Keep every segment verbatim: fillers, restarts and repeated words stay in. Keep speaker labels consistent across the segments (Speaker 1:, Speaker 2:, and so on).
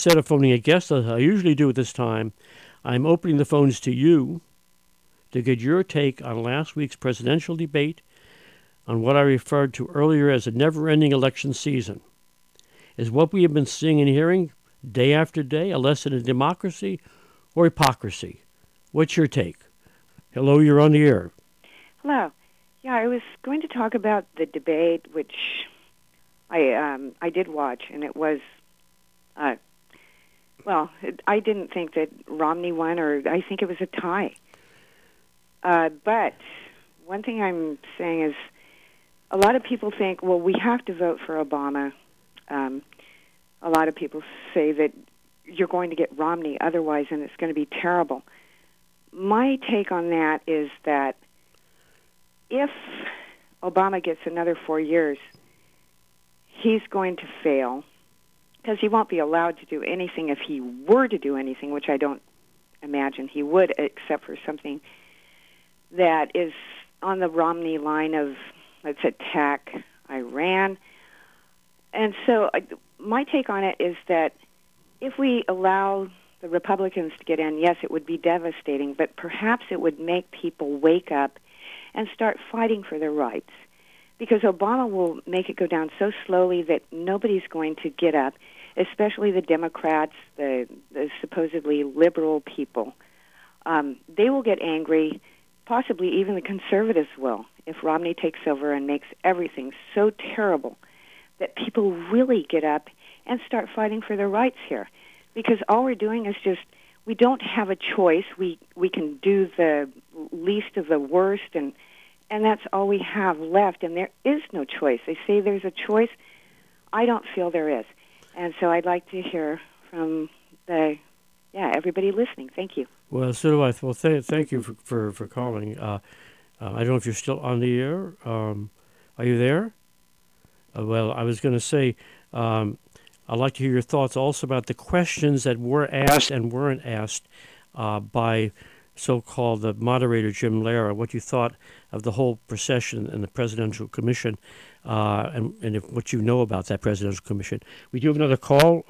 Speaker 1: Instead of phoning a guest, as I usually do at this time, I'm opening the phones to you to get your take on last week's presidential debate on what I referred to earlier as a never-ending election season. Is what we have been seeing and hearing day after day a lesson in democracy or hypocrisy? What's your take? Hello, you're on the air.
Speaker 2: Hello. Yeah, I was going to talk about the debate, which I um, I did watch, and it was, uh, well, it, I didn't think that Romney won, or I think it was a tie. Uh, but one thing I'm saying is a lot of people think, well, we have to vote for Obama. Um, a lot of people say that you're going to get Romney otherwise, and it's going to be terrible. My take on that is that if Obama gets another four years, he's going to fail because he won't be allowed to do anything if he were to do anything, which I don't imagine he would, except for something that is on the Romney line of, let's attack Iran. And so uh, my take on it is that if we allow the Republicans to get in, yes, it would be devastating, but perhaps it would make people wake up and start fighting for their rights. Because Obama will make it go down so slowly that nobody's going to get up, especially the Democrats, the, the supposedly liberal people. Um, they will get angry, possibly even the conservatives will, if Romney takes over and makes everything so terrible that people really get up and start fighting for their rights here. Because all we're doing is just, we don't have a choice. We we can do the least of the worst, and and that's all we have left. And there is no choice. They say there's a choice. I don't feel there is. And so I'd like to hear from the, yeah, everybody listening. Thank you.
Speaker 1: Well, so do I. Well, th- thank you for, for, for calling. Uh, uh, I don't know if you're still on the air. Um, are you there? Uh, well, I was going to say, um, I'd like to hear your thoughts also about the questions that were asked and weren't asked uh, by so-called the moderator, Jim Lehrer, what you thought of the whole procession and the Presidential Commission, uh, and, and if, what you know about that Presidential Commission. We do have another call.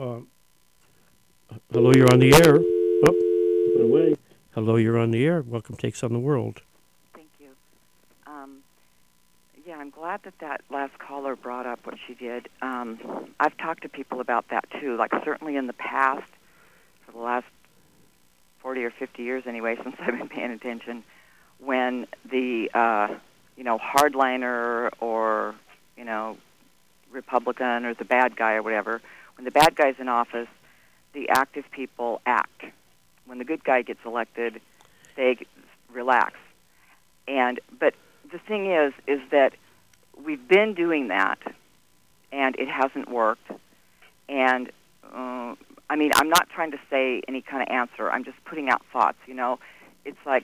Speaker 1: Uh, hello, you're on the air. Oh, went away. Hello, you're on the air. Welcome to Takes on the World.
Speaker 3: Thank you. Um, yeah, I'm glad that that last caller brought up what she did. Um, I've talked to people about that, too, like certainly in the past, for the last forty or fifty years anyway, since I've been paying attention, when the, uh, you know, hardliner or, you know, Republican or the bad guy or whatever, when the bad guy's in office, the active people act. When the good guy gets elected, they relax. And but the thing is, is that we've been doing that, and it hasn't worked. And uh, I mean, I'm not trying to say any kind of answer. I'm just putting out thoughts. You know, it's like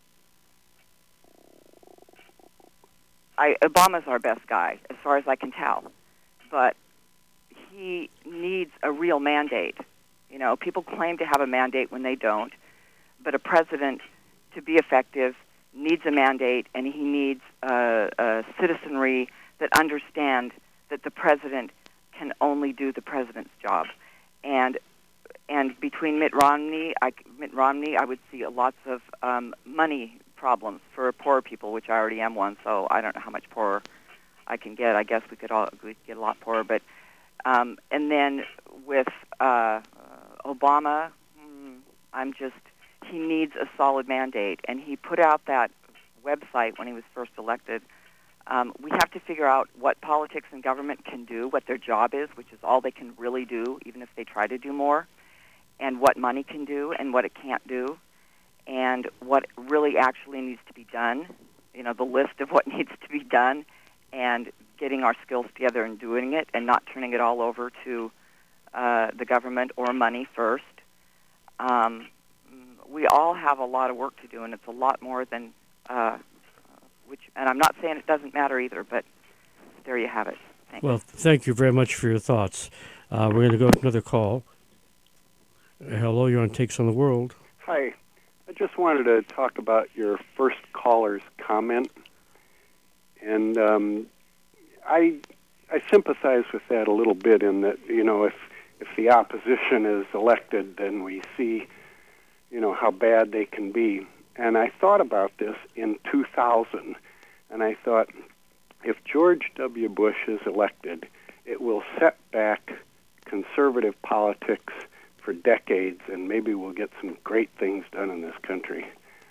Speaker 3: I, Obama's our best guy, as far as I can tell, but he needs a real mandate. You know, people claim to have a mandate when they don't, but a president, to be effective, needs a mandate, and he needs a, a citizenry that understand that the president can only do the president's job. And and between Mitt Romney, I, Mitt Romney, I would see lots of um, money problems for poor people, which I already am one, so I don't know how much poorer I can get. I guess we could all we could get a lot poorer, but um, and then with uh, Obama, I'm just, he needs a solid mandate. And he put out that website when he was first elected. Um, we have to figure out what politics and government can do, what their job is, which is all they can really do, even if they try to do more, and what money can do and what it can't do, and what really actually needs to be done, you know, the list of what needs to be done, and getting our skills together and doing it and not turning it all over to Uh, the government or money first. Um, we all have a lot of work to do, and it's a lot more than, uh, which. And I'm not saying it doesn't matter either, but there you have it. Thanks.
Speaker 1: Well, thank you very much for your thoughts. Uh, we're going to go to another call. Uh, hello, you're on Takes on the World.
Speaker 4: Hi. I just wanted to talk about your first caller's comment. And um, I I sympathize with that a little bit in that, you know, if if the opposition is elected, then we see, you know, how bad they can be. And I thought about this in two thousand, and I thought, if George W. Bush is elected, it will set back conservative politics for decades, and maybe we'll get some great things done in this country.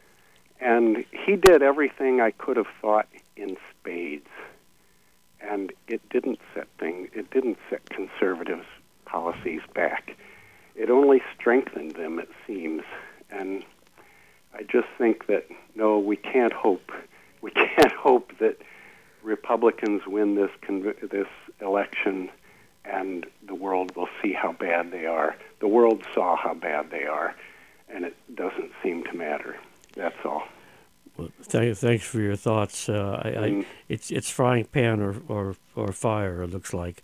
Speaker 4: And he did everything I could have thought in spades, and it didn't set things, it didn't set conservatives' policies back. It only strengthened them, it seems. And I just think that, no, we can't hope. We can't hope that Republicans win this conv- this election and the world will see how bad they are. The world saw how bad they are, and it doesn't seem to matter. That's all.
Speaker 1: Well, th- thanks for your thoughts. Uh, I, I,
Speaker 4: Mm.
Speaker 1: it's it's frying pan or, or, or fire, it looks like.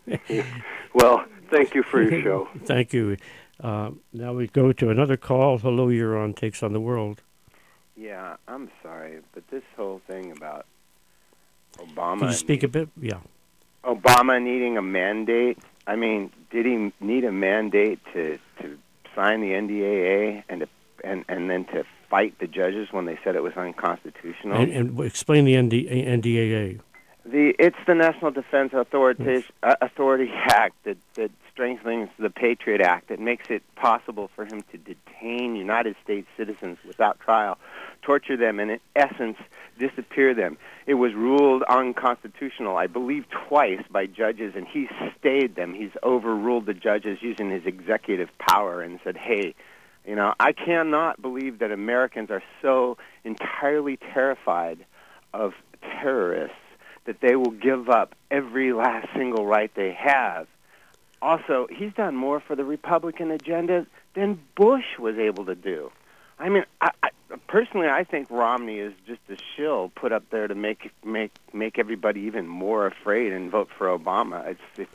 Speaker 4: Well, thank you for your show.
Speaker 1: Thank you. Uh, now we go to another call. Hello, you're on Takes on the World.
Speaker 5: Yeah, I'm sorry, but this whole thing about Obama...
Speaker 1: Can you speak a
Speaker 5: need-
Speaker 1: bit? Yeah.
Speaker 5: Obama needing a mandate, I mean, did he need a mandate to, to sign the N D A A and, to, and, and then to fight the judges when they said it was unconstitutional?
Speaker 1: And, and w- explain the N D A A.
Speaker 5: The it's the National Defense Authority uh, Authority Act that, that strengthens the Patriot Act that makes it possible for him to detain United States citizens without trial, torture them, and in essence disappear them. It was ruled unconstitutional, I believe, twice by judges, and he stayed them. He's overruled the judges using his executive power and said, hey, you know, I cannot believe that Americans are so entirely terrified of terrorists that they will give up every last single right they have. Also, he's done more for the Republican agenda than Bush was able to do. I mean, I, I, personally, I think Romney is just a shill put up there to make make make everybody even more afraid and vote for Obama. It's it's.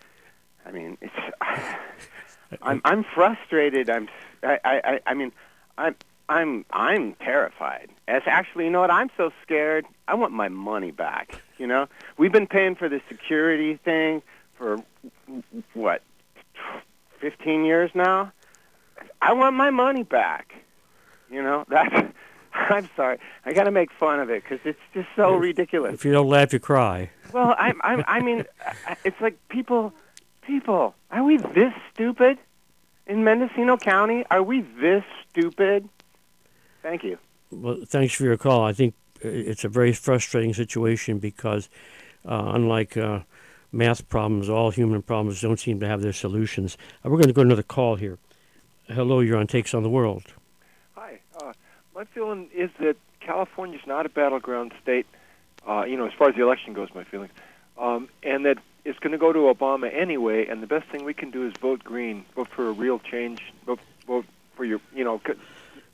Speaker 5: I mean, it's. I'm I'm frustrated. I'm. I I I mean, I'm I'm I'm terrified. As actually, you know what? I'm so scared. I want my money back. You know, we've been paying for the security thing for what, fifteen years now. I want my money back. You know, that's. I'm sorry. I got to make fun of it because it's just so
Speaker 1: If-
Speaker 5: ridiculous.
Speaker 1: If you don't laugh, you cry.
Speaker 5: Well, I, I, I mean, I- it's like people, people. Are we this stupid in Mendocino County? Are we this stupid? Thank you.
Speaker 1: Well, thanks for your call. I think uh, it's a very frustrating situation because, uh, unlike uh, math problems, all human problems don't seem to have their solutions. Uh, we're going to go to another call here. Hello, you're on Takes on the World.
Speaker 6: Hi. Uh, my feeling is that California's not a battleground state, uh, you know, as far as the election goes, my feeling, um, and that it's going to go to Obama anyway, and the best thing we can do is vote green, vote for a real change, vote, vote for your, you know, c-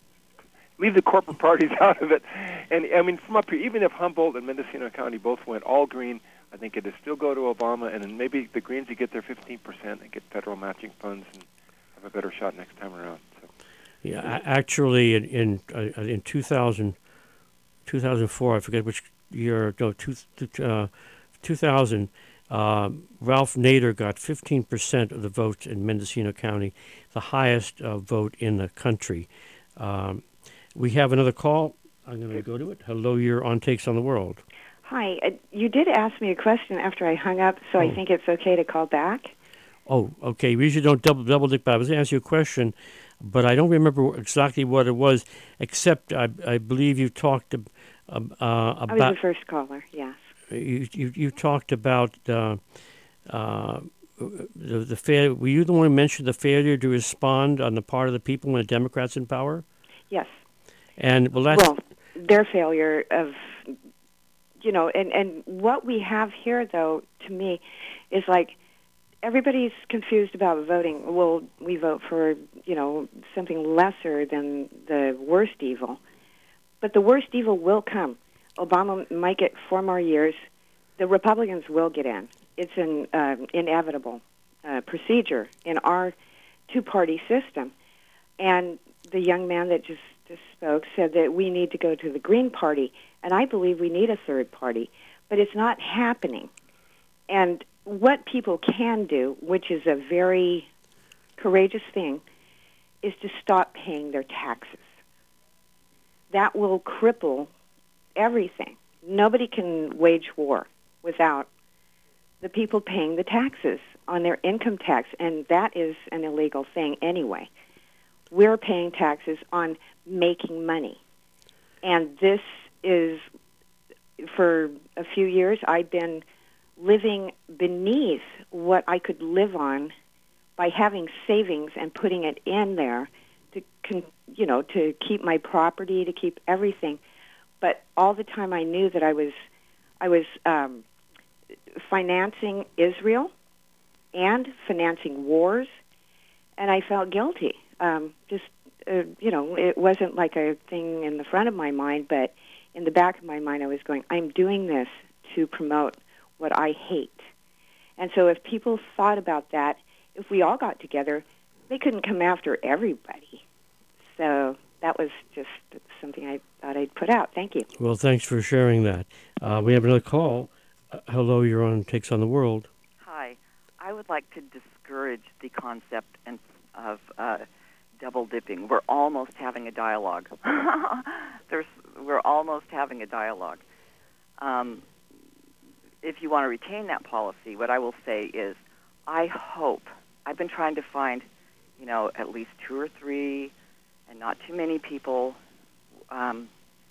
Speaker 6: leave the corporate parties out of it. And, I mean, from up here, even if Humboldt and Mendocino County both went all green, I think it'd still go to Obama, and then maybe the Greens would get their fifteen percent and get federal matching funds and have a better shot next time around. So.
Speaker 1: Yeah, a- actually, in in, uh, in two thousand, two thousand four, I forget which year, no, two, two, uh, two thousand, uh, Ralph Nader got fifteen percent of the votes in Mendocino County, the highest uh, vote in the country. Um, we have another call. I'm going to go to it. Hello, you're on Takes on the World.
Speaker 2: Hi. Uh, you did ask me a question after I hung up, so
Speaker 1: Oh.
Speaker 2: I think it's okay to call back.
Speaker 1: Oh, okay. We usually don't double double dick, but I was going to ask you a question, but I don't remember exactly what it was, except I, I believe you talked ab- um, uh,
Speaker 2: I was
Speaker 1: about
Speaker 2: the first caller, yes.
Speaker 1: you, you you talked about uh, uh, the the fail. Were you the one who mentioned the failure to respond on the part of the people when the Democrats in power?
Speaker 2: Yes.
Speaker 1: And well, that's
Speaker 2: Well, their failure of, you know, and, and what we have here, though, to me, is like everybody's confused about voting. Well, we vote for, you know, something lesser than the worst evil. But the worst evil will come. Obama might get four more years. The Republicans will get in. It's an uh, inevitable uh, procedure in our two-party system. And the young man that just, just spoke said that we need to go to the Green Party, and I believe we need a third party, but it's not happening. And what people can do, which is a very courageous thing, is to stop paying their taxes. That will cripple everything. Nobody can wage war without the people paying the taxes on their income tax, and that is an illegal thing anyway. We're paying taxes on making money. And this is, for a few years, I've been living beneath what I could live on by having savings and putting it in there to, con- you know, to keep my property, to keep everything. But all the time I knew that I was, I was um, financing Israel and financing wars, and I felt guilty. Um, just, uh, you know, it wasn't like a thing in the front of my mind, but in the back of my mind I was going, I'm doing this to promote what I hate. And so if people thought about that, if we all got together, they couldn't come after everybody. So that was just something I thought I'd put out. Thank you.
Speaker 1: Well, thanks for sharing that. Uh, we have another call. Uh, hello, you're on Takes on the World.
Speaker 3: Hi. I would like to discourage the concept and of uh, double dipping. We're almost having a dialogue. There's, we're almost having a dialogue. Um, if you want to retain that policy, what I will say is, I hope, I've been trying to find, you know, at least two or three, and not too many people um,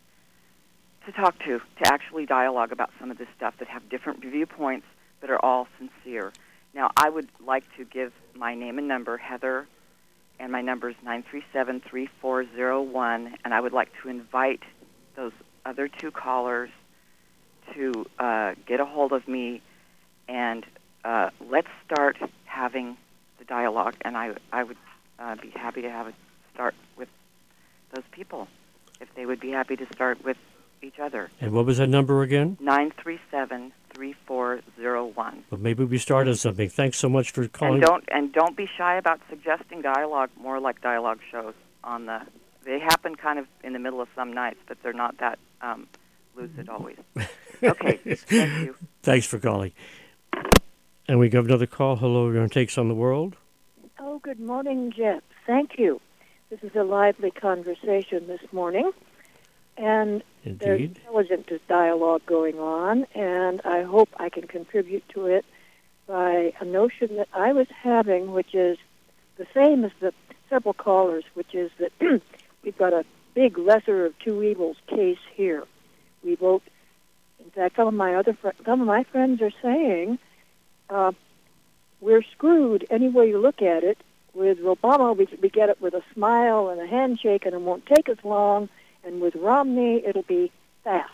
Speaker 3: to talk to, to actually dialogue about some of this stuff that have different viewpoints but are all sincere. Now, I would like to give my name and number, Heather, and my number is nine three seven, three four zero one, and I would like to invite those other two callers to uh, get a hold of me, and uh, let's start having the dialogue, and I, I would uh, be happy to have a start with those people, if they would be happy to start with each other.
Speaker 1: And what was that number again?
Speaker 3: nine three seven, three four zero one.
Speaker 1: Well, maybe we started something. Thanks so much for calling.
Speaker 3: And don't and don't be shy about suggesting dialogue, more like dialogue shows on the. They happen kind of in the middle of some nights, but they're not that um, lucid always. Okay, thank you.
Speaker 1: Thanks for calling. And we got another call. Hello, you're on Takes on the World.
Speaker 7: Oh, good morning, Jeff. Thank you. This is a lively conversation this morning. And
Speaker 1: Indeed.
Speaker 7: There's intelligent dialogue going on, and I hope I can contribute to it by a notion that I was having, which is the same as the several callers, which is that we've got a big lesser of two evils case here. We vote. In fact, some of my other fr- some of my friends are saying uh, we're screwed any way you look at it. With Obama, we, we get it with a smile and a handshake, and it won't take as long. And with Romney, it'll be fast.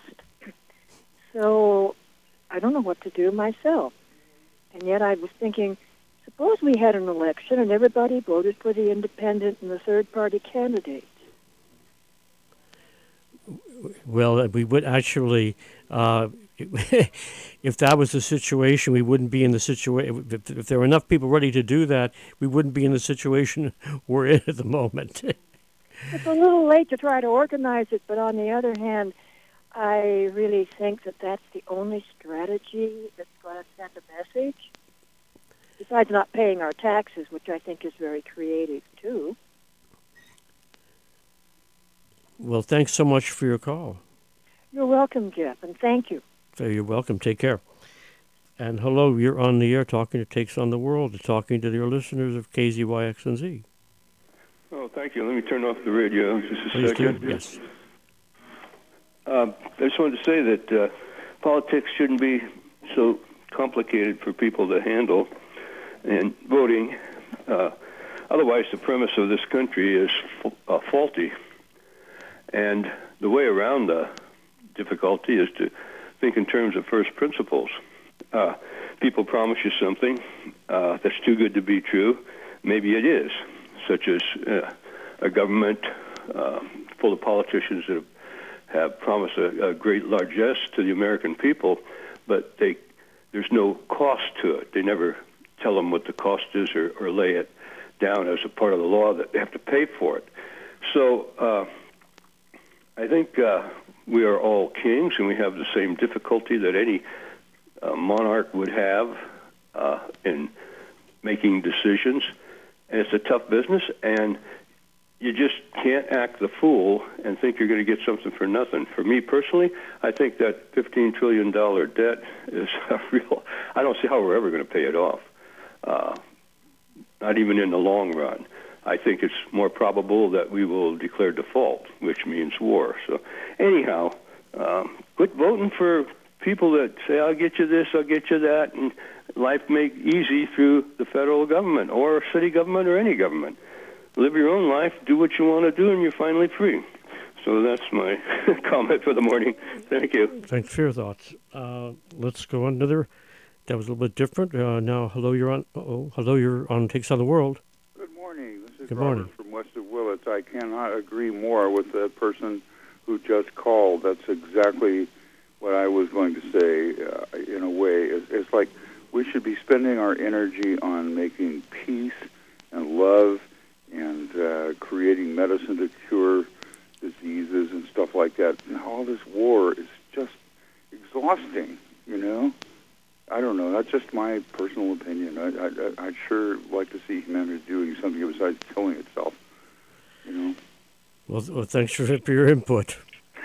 Speaker 7: So I don't know what to do myself. And yet I was thinking, suppose we had an election and everybody voted for the independent and the third-party candidates.
Speaker 1: Well, we would actually, uh, if that was the situation, we wouldn't be in the situation. If, if there were enough people ready to do that, we wouldn't be in the situation we're in at the moment.
Speaker 7: It's a little late to try to organize it, but on the other hand, I really think that that's the only strategy that's going to send a message, besides not paying our taxes, which I think is very creative, too.
Speaker 1: Well, thanks so much for your call.
Speaker 7: You're welcome, Jeff, and thank you.
Speaker 1: So you're welcome. Take care. And hello, you're on the air talking to Takes on the World, talking to your listeners of K Z Y X and Z.
Speaker 8: Oh, thank you. Let me turn off the radio just a
Speaker 1: Please
Speaker 8: second.
Speaker 1: do. Yes.
Speaker 8: Uh, I just wanted to say that uh, politics shouldn't be so complicated for people to handle, and voting. Uh, otherwise, the premise of this country is f- uh, faulty. And the way around the difficulty is to think in terms of first principles. Uh, people promise you something uh, that's too good to be true. Maybe it is, such as uh, a government uh, full of politicians that have, have promised a, a great largesse to the American people, but they there's no cost to it. They never tell them what the cost is or, or lay it down as a part of the law that they have to pay for it. So uh, I think uh, we are all kings, and we have the same difficulty that any uh, monarch would have uh, in making decisions. And it's a tough business, and you just can't act the fool and think you're going to get something for nothing. For me personally, I think that fifteen trillion dollars debt is a real, I don't see how we're ever going to pay it off, uh, not even in the long run. I think it's more probable that we will declare default, which means war. So anyhow, um, quit voting for people that say, I'll get you this, I'll get you that, and life make easy through the federal government or city government or any government. Live your own life, do what you want to do, and you're finally free. So that's my comment for the morning. Thank you.
Speaker 1: Thanks for your thoughts. Uh, let's go on another. That was a little bit different. Uh, now, hello, you're on. Oh, hello, you're on Takes on the World.
Speaker 9: Good morning. This is
Speaker 1: Good
Speaker 9: Robert
Speaker 1: morning.
Speaker 9: from West of Willits. I cannot agree more with the person who just called. That's exactly what I was going to say. Uh, in a way, it's, it's like we should be spending our energy on making peace and love and uh, creating medicine to cure diseases and stuff like that. And all this war is just exhausting, you know? I don't know. That's just my personal opinion. I, I, I'd sure like to see humanity doing something besides killing itself, you know?
Speaker 1: Well, well thanks for, for your input.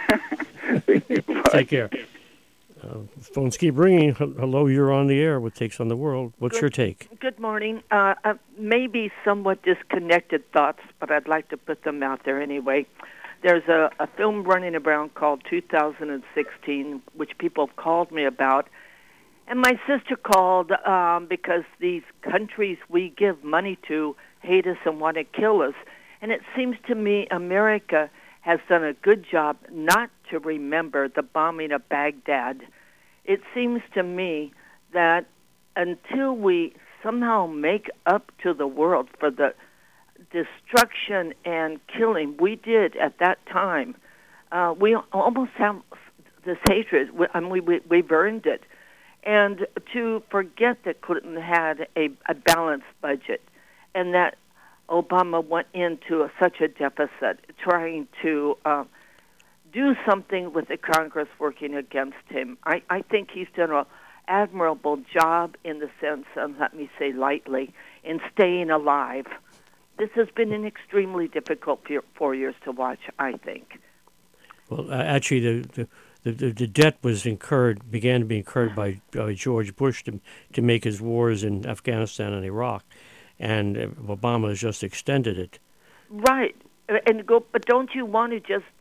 Speaker 9: Thank you. Bye.
Speaker 1: Take care. Uh, phones keep ringing. Hello, you're on the air with Takes on the World. What's
Speaker 10: Good,
Speaker 1: your take?
Speaker 10: Good morning. Uh, uh, maybe somewhat disconnected thoughts, but I'd like to put them out there anyway. There's a, a film running around called two thousand sixteen, which people have called me about. And my sister called um, because these countries we give money to hate us and want to kill us. And it seems to me America has done a good job not to remember the bombing of Baghdad. It seems to me that until we somehow make up to the world for the destruction and killing we did at that time, uh, we almost have this hatred. I mean, we, we've earned it. And to forget that Clinton had a, a balanced budget and that Obama went into a, such a deficit, trying to uh, do something with the Congress working against him. I, I think he's done an admirable job in the sense, and let me say lightly, in staying alive. This has been an extremely difficult four years to watch, I think.
Speaker 1: Well, uh, actually, the, the The, the, the debt was incurred, began to be incurred by, by George Bush to to make his wars in Afghanistan and Iraq, and uh, Obama has just extended it.
Speaker 10: Right, and go. But don't you want to just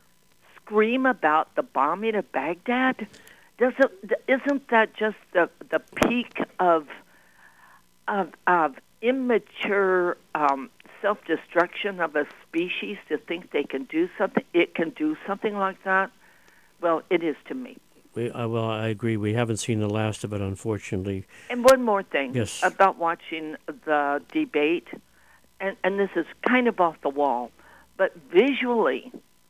Speaker 10: scream about the bombing of Baghdad? Doesn't isn't that just the the peak of of of immature um, self-destruction of a species to think they can do something? It can do something like that. Well, it is to me.
Speaker 1: We, uh, well, I agree. We haven't seen the last of it, unfortunately.
Speaker 10: And one more thing
Speaker 1: yes.
Speaker 10: about watching the debate, and, and this is kind of off the wall, but visually,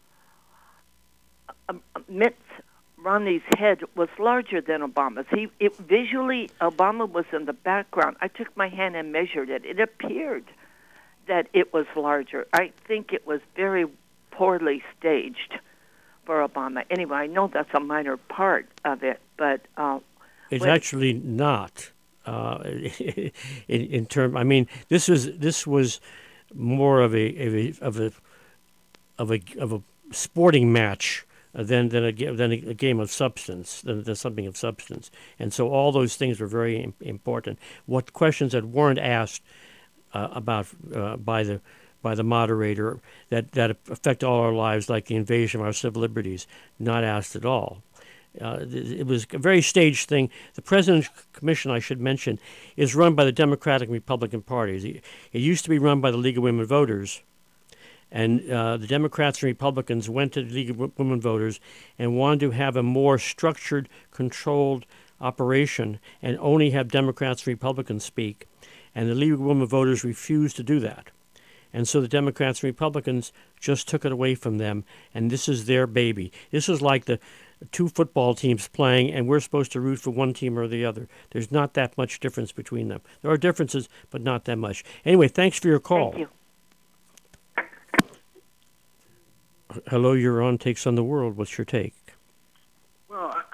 Speaker 10: uh, Mitt Romney's head was larger than Obama's. He it, visually, Obama was in the background. I took my hand and measured it. It appeared that it was larger. I think it was very poorly staged for Obama. Anyway, I know that's a minor part of it, but uh,
Speaker 1: it's
Speaker 10: when,
Speaker 1: actually not. Uh, in, in term, I mean, this was this was more of a of a of a of a, of a sporting match than than a than a, a game of substance, than, than something of substance. And so all those things were very im- important. What questions that weren't asked uh, about uh, by the by the moderator that, that affect all our lives, like the invasion of our civil liberties, not asked at all. Uh, it was a very staged thing. The President's Commission, I should mention, is run by the Democratic and Republican parties. It, it used to be run by the League of Women Voters, and uh, the Democrats and Republicans went to the League of Women Voters and wanted to have a more structured, controlled operation and only have Democrats and Republicans speak. And the League of Women Voters refused to do that. And so the Democrats and Republicans just took it away from them, and this is their baby. This is like the two football teams playing, and we're supposed to root for one team or the other. There's not that much difference between them. There are differences, but not that much. Anyway, thanks for your call.
Speaker 10: Thank you.
Speaker 1: Hello, you're on Takes on the World. What's your take?
Speaker 11: Well,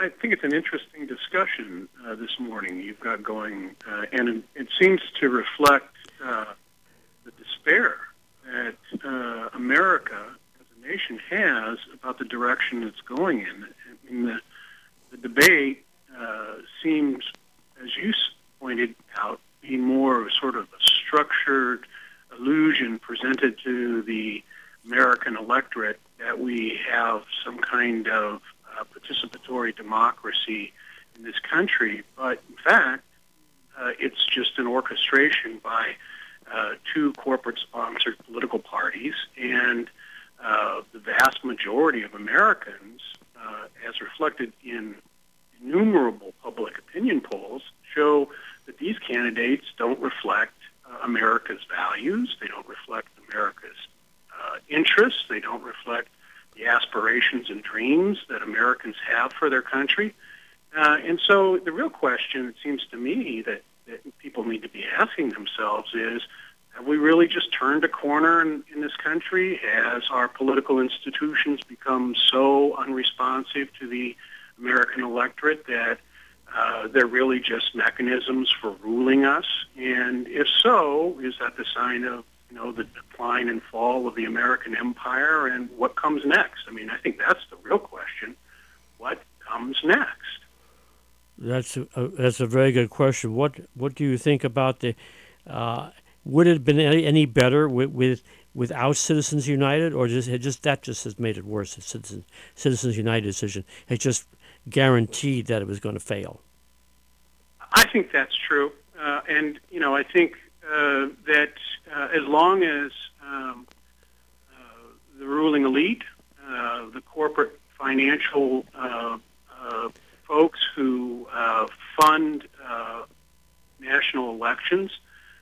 Speaker 11: I think it's an interesting discussion uh, this morning you've got going, uh, and it, it seems to reflect uh, the despair that uh, America as a nation has about the direction it's going in. I mean, the, the debate uh, seems, as you pointed out, being more sort of a structured illusion presented to the American electorate that we have some kind of uh, participatory democracy in this country. But in fact, uh, it's just an orchestration by uh, two corporate-sponsored political parties, and uh, the vast majority of Americans, uh, as reflected in innumerable public opinion polls, show that these candidates don't reflect uh, America's values, they don't reflect America's uh, interests, they don't reflect the aspirations and dreams that Americans have for their country. Uh, and so the real question, it seems to me, that, that people need to be asking themselves is, have we really just turned a corner in, in this country? Has our political institutions become so unresponsive to the American electorate that uh, they're really just mechanisms for ruling us? And if so, is that the sign of, you know, the decline and fall of the American empire, and what comes next? I mean, I think that's the real question. What comes next?
Speaker 1: That's a, that's a very good question. What what do you think about the? Uh, would it have been any, any better with, with without Citizens United, or just just that just has made it worse? The Citizens Citizens United decision has just guaranteed that it was going to fail.
Speaker 11: I think that's true, uh, and you know, I think uh, that uh, as long as um, uh, the ruling elite, uh, the corporate financial uh, uh, folks who uh, fund uh, national elections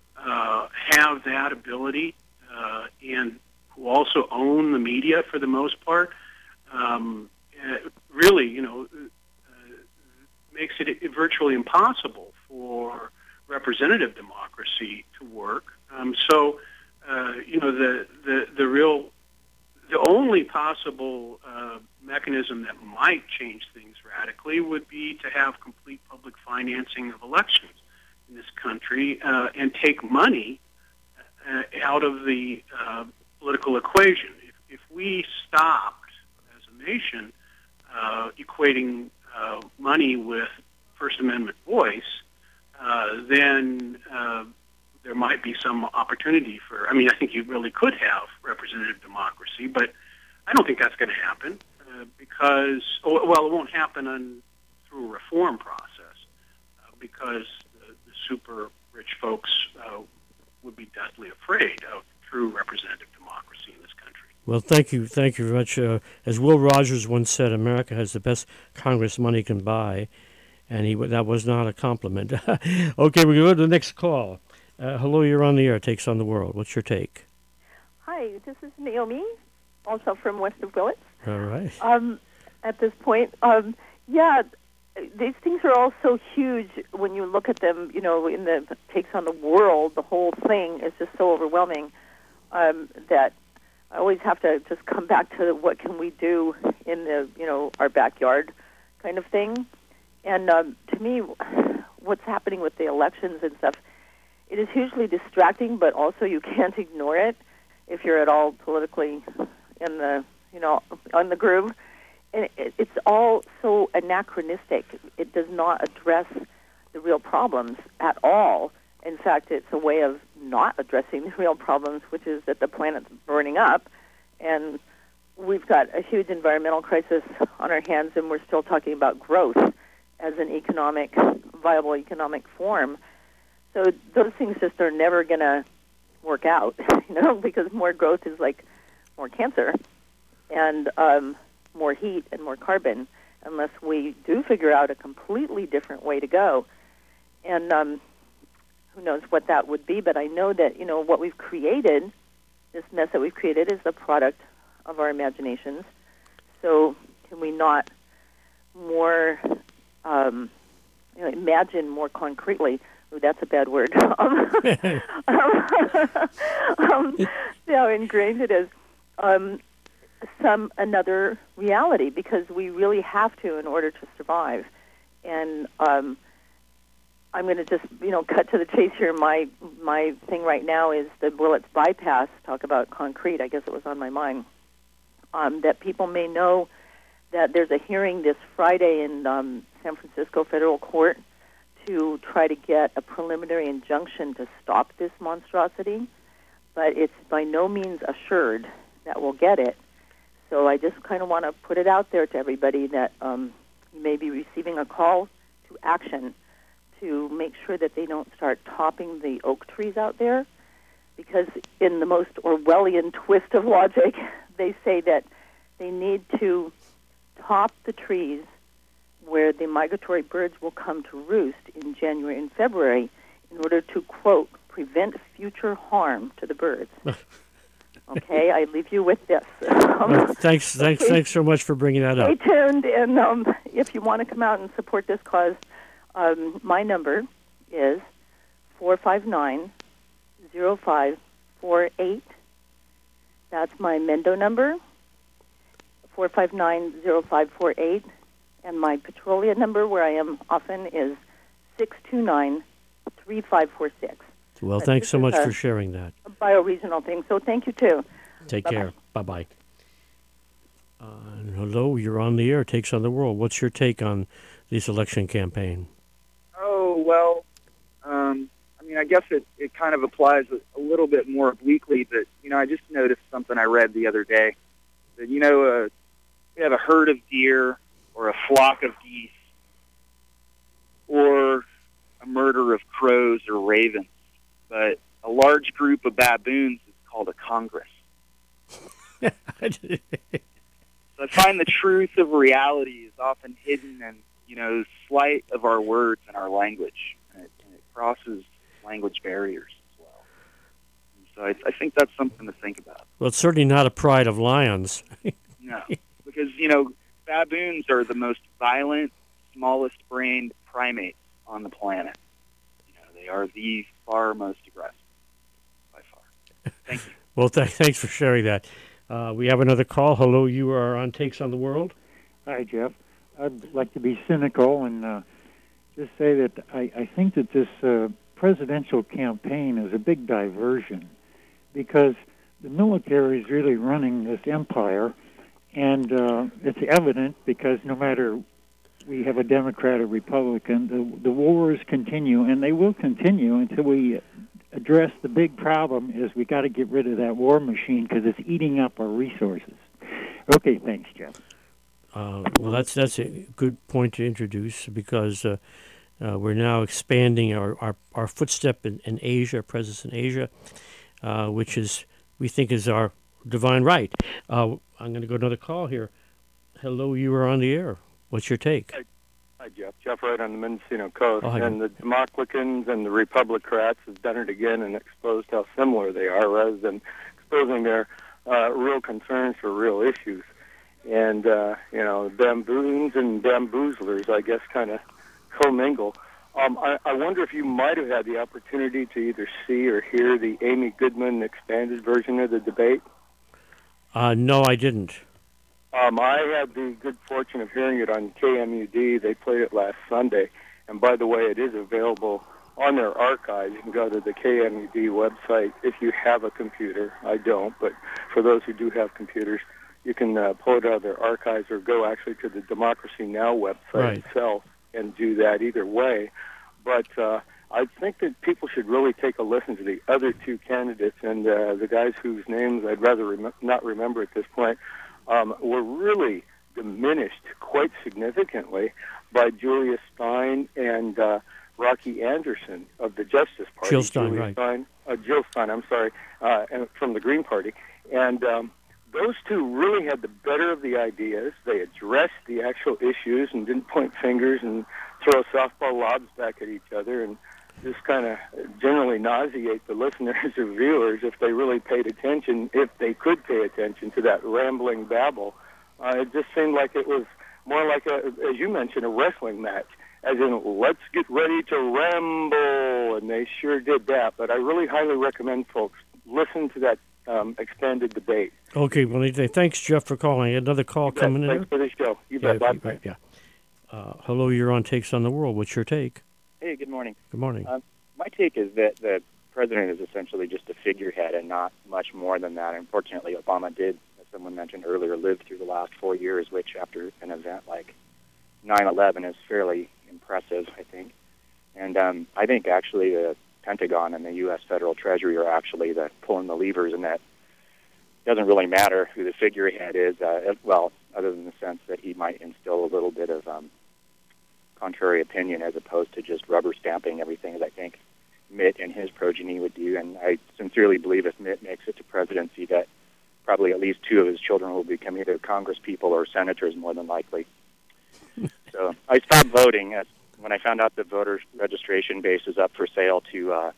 Speaker 11: uh, have that ability, uh, and who also own the media for the most part, um, really, you know, uh, makes it virtually impossible for representative democracy to work. Um, so, uh, you know, the, the, the real, the only possible uh, mechanism that might change things radically would be to have complete public financing of elections in this country uh, and take money uh, out of the uh, political equation. If, if we stopped as a nation uh, equating uh, money with First Amendment voice, uh, then uh, there might be some opportunity for, I mean, I think you really could have representative democracy, but I don't think that's going to happen uh, because, well, it won't happen on, through a reform process uh, because the, the super rich folks uh, would be deathly afraid of true representative democracy in this country.
Speaker 1: Well, thank you. Thank you very much. Uh, as Will Rogers once said, America has the best Congress money can buy, and he that was not a compliment. Okay, we're going to go to the next call. Uh, hello, you're on the air. Takes on the World. What's your take?
Speaker 12: Hi, this is Naomi, also from west of Willits.
Speaker 1: All right.
Speaker 12: Um, at this point, um, yeah, these things are all so huge when you look at them, you know, in the Takes on the World, the whole thing is just so overwhelming um, that I always have to just come back to what can we do in the, you know, our backyard kind of thing. And um, to me, what's happening with the elections and stuff, it is hugely distracting, but also you can't ignore it if you're at all politically in the, you know, on the groove. And it, it's all so anachronistic. It does not address the real problems at all. In fact, it's a way of not addressing the real problems, which is that the planet's burning up, and we've got a huge environmental crisis on our hands, and we're still talking about growth as an economic, viable economic form. So those things just are never going to work out, you know, because more growth is like more cancer and um, more heat and more carbon, unless we do figure out a completely different way to go. And um, who knows what that would be, but I know that, you know, what we've created, this mess that we've created, is the product of our imaginations. So can we not more, um, you know, imagine more concretely? Ooh, that's a bad word. um, um, um, how ingrained it is. Um, some another reality, because we really have to in order to survive. And um, I'm going to just, you know, cut to the chase here. My my thing right now is the bullets bypass. Talk about concrete. I guess it was on my mind. Um, that people may know that there's a hearing this Friday in um, San Francisco Federal Court to try to get a preliminary injunction to stop this monstrosity, but it's by no means assured that we'll get it. So I just kind of want to put it out there to everybody that um, you may be receiving a call to action to make sure that they don't start topping the oak trees out there, because in the most Orwellian twist of logic, they say that they need to top the trees where the migratory birds will come to roost in January and February in order to, quote, prevent future harm to the birds. Okay, I leave you with this. Um,
Speaker 1: well, thanks, thanks,
Speaker 12: okay.
Speaker 1: thanks so much for bringing that
Speaker 12: Stay
Speaker 1: up.
Speaker 12: tuned, and um, if you want to come out and support this cause, um, my number is four five nine, zero five four eight. That's my Mendo number, four five nine, zero five four eight. And my Petrolia number, where I am often, is six two nine, three five four six.
Speaker 1: Well,
Speaker 12: But
Speaker 1: thanks
Speaker 12: this
Speaker 1: so
Speaker 12: is
Speaker 1: much
Speaker 12: a-
Speaker 1: for sharing that.
Speaker 12: A bioregional thing, so thank you, too.
Speaker 1: Take
Speaker 12: Bye-bye.
Speaker 1: care. Bye-bye. Uh, hello, you're on the air. Takes on the World. What's your take on this election campaign?
Speaker 13: Oh, well, um, I mean, I guess it, it kind of applies a, a little bit more obliquely, but, you know, I just noticed something I read the other day. That, you know, uh, we have a herd of deer or a flock of geese or a murder of crows or ravens, but a large group of baboons is called a congress. So I find the truth of reality is often hidden in, you know, slight of our words and our language, and it, and it crosses language barriers as well. And so I, I think that's something to think about.
Speaker 1: Well, it's certainly not a pride of lions.
Speaker 13: No, because, you know, baboons are the most violent, smallest-brained primates on the planet. You know, they are the far most aggressive, by far. Thank you.
Speaker 1: Well, th- thanks for sharing that. Uh, we have another call. Hello, you are on Takes on the World.
Speaker 14: Hi, Jeff. I'd like to be cynical and uh, just say that I, I think that this uh, presidential campaign is a big diversion, because the military is really running this empire, and uh, it's evident because no matter we have a Democrat or Republican, the, the wars continue, and they will continue until we address the big problem is we got to get rid of that war machine because it's eating up our resources. Okay, thanks, Jeff.
Speaker 1: Uh, well, that's that's a good point to introduce, because uh, uh, we're now expanding our, our, our footstep in, in Asia, our presence in Asia, uh, which is, we think, is our divine right. Uh, I'm going to go another call here. Hello, you are on the air. What's your take?
Speaker 15: Hi, hi Jeff. Jeff Wright on the Mendocino Coast.
Speaker 1: Oh, hi,
Speaker 15: and the Democrats and the Republicans have done it again and exposed how similar they are, rather than exposing their uh, real concerns for real issues. And, uh, you know, bamboons and bamboozlers, I guess, kind of commingle. Um, I, I wonder if you might have had the opportunity to either see or hear the Amy Goodman expanded version of the debate.
Speaker 1: Uh, no, I didn't.
Speaker 15: Um, I had the good fortune of hearing it on K M U D. They played it last Sunday. And by the way, it is available on their archives. You can go to the K M U D website if you have a computer. I don't, but for those who do have computers, you can uh, pull it out of their archives or go actually to the Democracy Now! website
Speaker 1: Right.
Speaker 15: itself and do that either way. But uh, I think that people should really take a listen to the other two candidates, and uh, the guys whose names I'd rather rem- not remember at this point um, were really diminished quite significantly by Julia Stein and uh, Rocky Anderson of the Justice Party.
Speaker 1: Jill Stein,
Speaker 15: Julia
Speaker 1: right.
Speaker 15: Stein, uh, Jill Stein, I'm sorry, uh, and from the Green Party. And um, those two really had the better of the ideas. They addressed the actual issues and didn't point fingers and throw softball lobs back at each other and just kind of generally nauseate the listeners or viewers if they really paid attention, if they could pay attention to that rambling babble. Uh, it just seemed like it was more like, a, as you mentioned, a wrestling match, as in, let's get ready to ramble, and they sure did that. But I really highly recommend folks listen to that um, extended debate.
Speaker 1: Okay, well, thanks, Jeff, for calling. Another call
Speaker 15: You bet.
Speaker 1: coming in.
Speaker 15: Thanks for the show. You
Speaker 1: yeah,
Speaker 15: bet. Bye.
Speaker 1: you bet, yeah. Uh, hello, you're on Takes on the World. What's your take?
Speaker 16: Hey, good morning.
Speaker 1: Good morning.
Speaker 16: Um, my take is that the president is essentially just a figurehead and not much more than that. Unfortunately, Obama did, as someone mentioned earlier, live through the last four years, which after an event like nine eleven is fairly impressive, I think. And um, I think actually the Pentagon and the U S Federal Treasury are actually the pulling the levers, and that it doesn't really matter who the figurehead is, uh, well, other than the sense that he might instill a little bit of um, contrary opinion as opposed to just rubber stamping everything, as I think Mitt and his progeny would do. And I sincerely believe if Mitt makes it to presidency that probably at least two of his children will become either Congress people or senators, more than likely. So I stopped voting as, when I found out the voter registration base is up for sale to uh,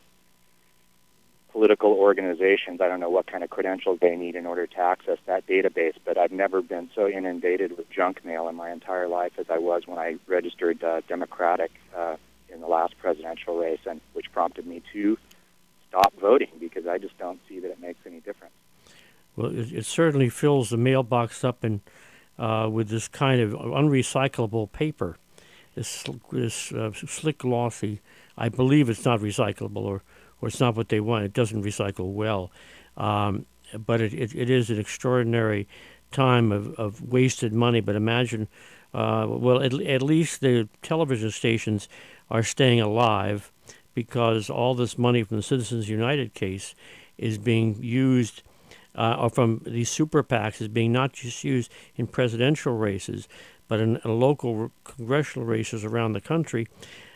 Speaker 16: political organizations. I don't know what kind of credentials they need in order to access that database, but I've never been so inundated with junk mail in my entire life as I was when I registered uh, Democratic uh, in the last presidential race, and which prompted me to stop voting because I just don't see that it makes any difference.
Speaker 1: Well, it, it certainly fills the mailbox up and uh, with this kind of unrecyclable paper, this this uh, slick glossy. I believe it's not recyclable, or, or it's not what they want. It doesn't recycle well, um, but it, it it is an extraordinary time of, of wasted money. But imagine, uh, well, at, at least the television stations are staying alive because all this money from the Citizens United case is being used. Uh, or from these super PACs is being not just used in presidential races, but in, in local congressional races around the country,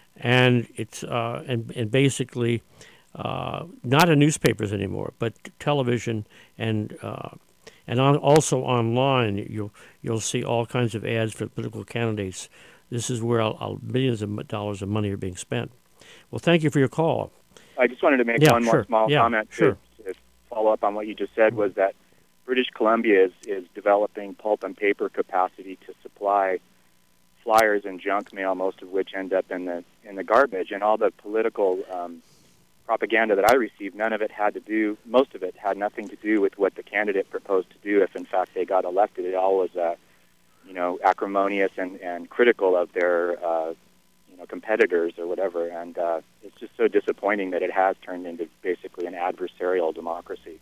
Speaker 1: and it's uh, and and basically uh, not in newspapers anymore, but television and uh, and on, also online. You'll you'll see all kinds of ads for political candidates. This is where I'll, I'll, millions of dollars of money are being spent. Well, thank you for your call.
Speaker 16: I just wanted to make
Speaker 1: yeah,
Speaker 16: one
Speaker 1: sure.
Speaker 16: more small
Speaker 1: yeah,
Speaker 16: comment.
Speaker 1: Sure.
Speaker 16: To, follow up on what you just said was that British Columbia is, is developing pulp and paper capacity to supply flyers and junk mail, most of which end up in the in the garbage. And all the political um, propaganda that I received, none of it had to do, most of it had nothing to do with what the candidate proposed to do if, in fact, they got elected. It all was, uh, you know, acrimonious and, and critical of their, uh, you know, competitors or whatever. And uh, it's just so disappointing that it has turned into basically an adversarial democracy.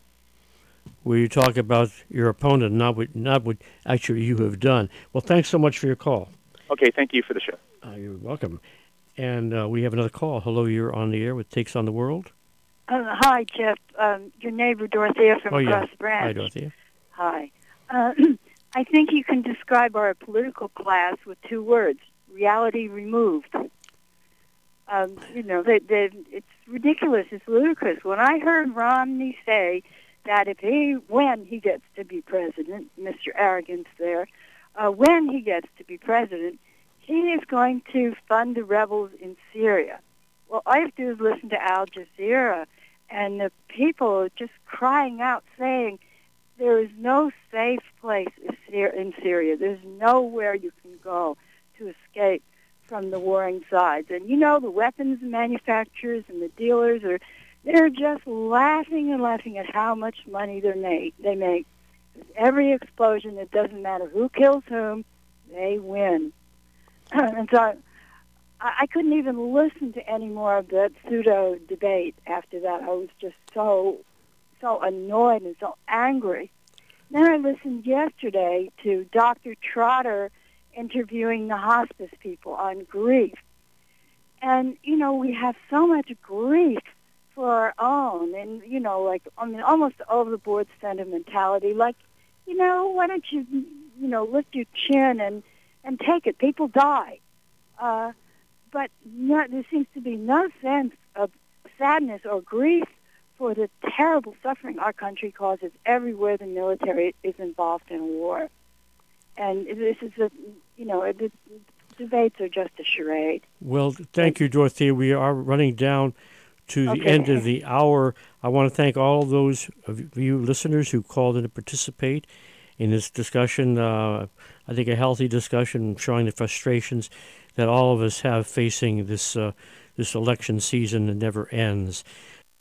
Speaker 1: Where you talk about your opponent, not what, not what actually you have done. Well, thanks so much for your call.
Speaker 16: Okay, thank you for the show.
Speaker 1: Uh, you're welcome. And uh, we have another call. Hello, you're on the air with Takes on the World.
Speaker 17: Uh, hi, Jeff. Um, your neighbor, Dorothea, from
Speaker 1: oh,
Speaker 17: across
Speaker 1: yeah.
Speaker 17: the branch.
Speaker 1: Hi, Dorothea.
Speaker 17: Hi. Uh, I think you can describe our political class with two words: reality removed. Um, you know, they, they, it's ridiculous. It's ludicrous. When I heard Romney say that if he, when he gets to be president, Mister Arrogance there, uh, when he gets to be president, he is going to fund the rebels in Syria. Well, all you have to do is listen to Al Jazeera, and the people are just crying out saying there is no safe place in Syria. There's nowhere you can go to escape from the warring sides. And, you know, the weapons manufacturers and the dealers, are they're just laughing and laughing at how much money they make. They make. Every explosion, it doesn't matter who kills whom, they win. And so I, I couldn't even listen to any more of that pseudo debate after that. I was just so, so annoyed and so angry. Then I listened yesterday to Doctor Trotter interviewing the hospice people on grief. And, you know, we have so much grief for our own and, you know, like, I mean, almost over-the-board sentimentality. Like, you know, why don't you, you know, lift your chin and, and take it. People die. Uh, but not, there seems to be no sense of sadness or grief for the terrible suffering our country causes everywhere the military is involved in war. And this is a, you know, the debates are just a charade.
Speaker 1: Well, thank you, Dorothea. We are running down to the
Speaker 17: Okay.
Speaker 1: end of the hour. I want to thank all those of you listeners who called in to participate in this discussion. Uh, I think a healthy discussion showing the frustrations that all of us have facing this uh, this election season that never ends.